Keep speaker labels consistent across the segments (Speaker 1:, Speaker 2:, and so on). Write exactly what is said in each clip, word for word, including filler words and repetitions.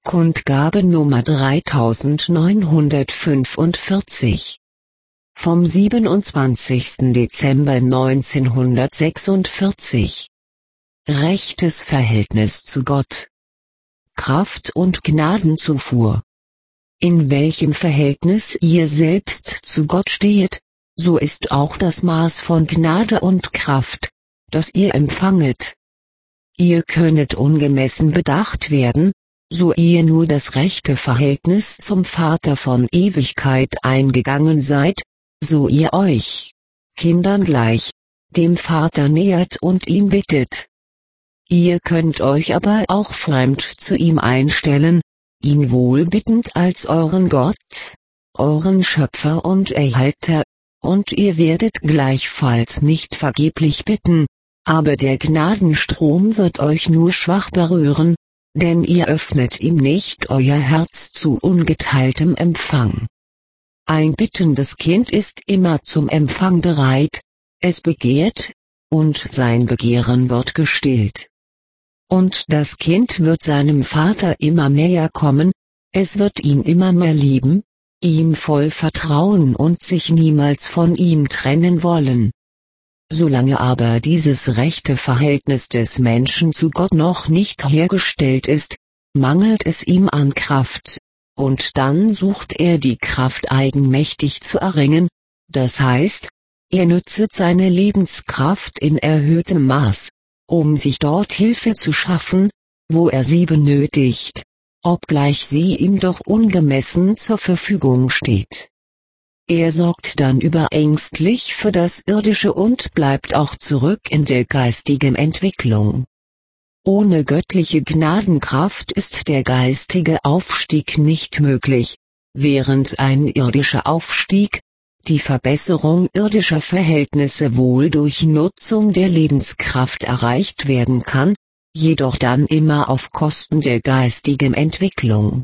Speaker 1: Kundgabe Nummer dreitausendneunhundertfünfundvierzig. Vom siebenundzwanzigsten Dezember neunzehnhundertsechsundvierzig. Rechtes Verhältnis zu Gott. Kraft und Gnadenzufuhr. In welchem Verhältnis ihr selbst zu Gott steht, so ist auch das Maß von Gnade und Kraft, das ihr empfanget. Ihr könnet ungemessen bedacht werden, so ihr nur das rechte Verhältnis zum Vater von Ewigkeit eingegangen seid, so ihr euch, Kindern gleich, dem Vater nähert und ihn bittet. Ihr könnt euch aber auch fremd zu ihm einstellen, ihn wohlbittend als euren Gott, euren Schöpfer und Erhalter, und ihr werdet gleichfalls nicht vergeblich bitten, aber der Gnadenstrom wird euch nur schwach berühren, denn ihr öffnet ihm nicht euer Herz zu ungeteiltem Empfang. Ein bittendes Kind ist immer zum Empfang bereit, es begehrt, und sein Begehren wird gestillt. Und das Kind wird seinem Vater immer näher kommen, es wird ihn immer mehr lieben, ihm voll vertrauen und sich niemals von ihm trennen wollen. Solange aber dieses rechte Verhältnis des Menschen zu Gott noch nicht hergestellt ist, mangelt es ihm an Kraft, und dann sucht er die Kraft eigenmächtig zu erringen, das heißt, er nützet seine Lebenskraft in erhöhtem Maß, um sich dort Hilfe zu schaffen, wo er sie benötigt, obgleich sie ihm doch ungemessen zur Verfügung steht. Er sorgt dann überängstlich für das Irdische und bleibt auch zurück in der geistigen Entwicklung. Ohne göttliche Gnadenkraft ist der geistige Aufstieg nicht möglich, während ein irdischer Aufstieg, die Verbesserung irdischer Verhältnisse wohl durch Nutzung der Lebenskraft erreicht werden kann, jedoch dann immer auf Kosten der geistigen Entwicklung.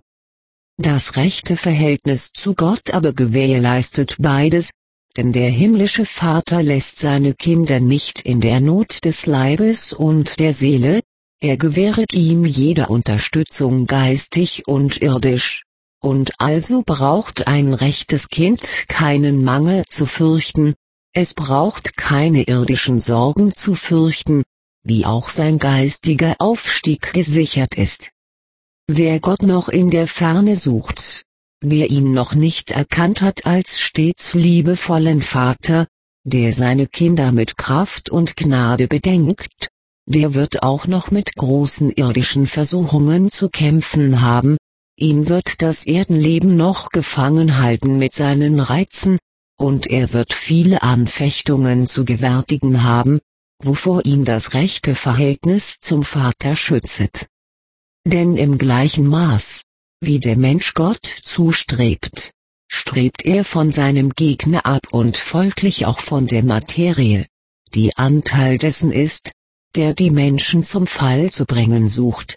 Speaker 1: Das rechte Verhältnis zu Gott aber gewährleistet beides, denn der himmlische Vater lässt seine Kinder nicht in der Not des Leibes und der Seele, er gewähret ihm jede Unterstützung geistig und irdisch, und also braucht ein rechtes Kind keinen Mangel zu fürchten, es braucht keine irdischen Sorgen zu fürchten, wie auch sein geistiger Aufstieg gesichert ist. Wer Gott noch in der Ferne sucht, wer ihn noch nicht erkannt hat als stets liebevollen Vater, der seine Kinder mit Kraft und Gnade bedenkt, der wird auch noch mit großen irdischen Versuchungen zu kämpfen haben, ihn wird das Erdenleben noch gefangen halten mit seinen Reizen, und er wird viele Anfechtungen zu gewärtigen haben, wovor ihn das rechte Verhältnis zum Vater schützet. Denn im gleichen Maß, wie der Mensch Gott zustrebt, strebt er von seinem Gegner ab und folglich auch von der Materie, die Anteil dessen ist, der die Menschen zum Fall zu bringen sucht.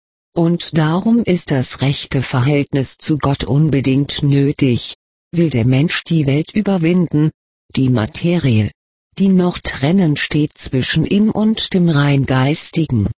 Speaker 1: Und darum ist das rechte Verhältnis zu Gott unbedingt nötig, will der Mensch die Welt überwinden, die Materie, die noch trennend steht zwischen ihm und dem rein Geistigen.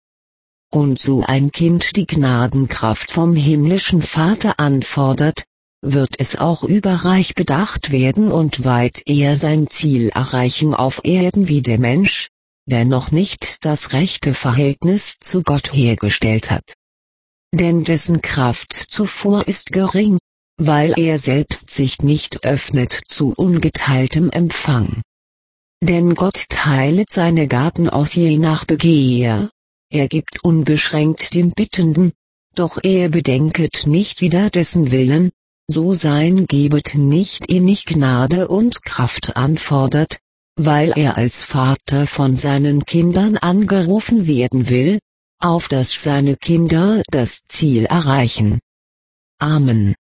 Speaker 1: Und so ein Kind die Gnadenkraft vom himmlischen Vater anfordert, wird es auch überreich bedacht werden und weit eher sein Ziel erreichen auf Erden wie der Mensch, der noch nicht das rechte Verhältnis zu Gott hergestellt hat. Denn dessen Kraftzufuhr ist gering, weil er selbst sich nicht öffnet zu ungeteiltem Empfang. Denn Gott teilet seine Gaben aus je nach Begehr. Er gibt unbeschränkt dem Bittenden, doch er bedenket nicht wider dessen Willen, so sein Gebet nicht innig Gnade und Kraft anfordert, weil er als Vater von seinen Kindern angerufen werden will, auf dass seine Kinder das Ziel erreichen. Amen.